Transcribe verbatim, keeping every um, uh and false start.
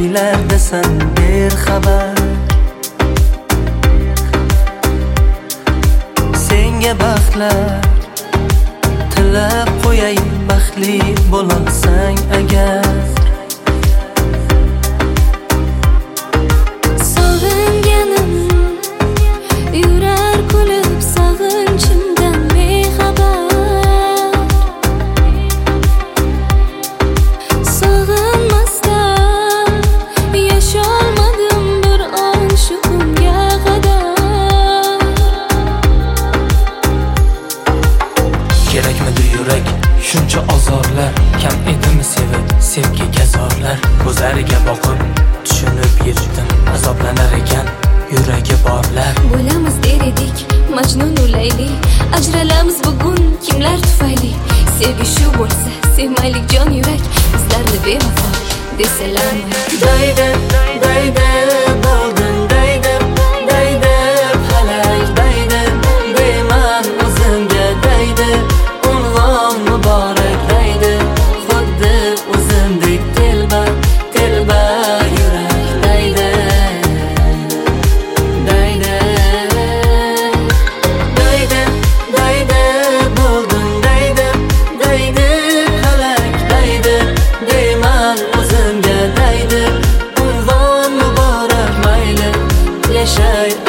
joylardasan berxabar. Senga baxtlar tilab qo'yay, baxtli bo'lasan agar. Sog'inganim yurar kulib sog'inchimdan bexabar. Sog'inmasdan yasholmadim bir on shu kunga qadar. Kerakmidi yurak shuncha azorlar? Kam edimi sevib sevgiga zorlar? Ko'zlariga boqib tushunib yetdim, azoblanar ekan yuragi borlar. Bo'lamiz der edik Majnun u Layli, ajralamiz bugun kimlar tufayli? Sevgi shu bo'lsa sevmaylik jon yurak, bizlarni bevafo desalarmi? Daydi daydi bo'ldin, daydi daydi halak, daydi deyman o'zimga, daydi unvon muborak, daydi xuddi o'zimdek telba telba yurak, daydi daydi daydi daydi bo'ldin, daydi daydi halak, daydi deyman o'zimga, daydi unvon muborak, mayli yashay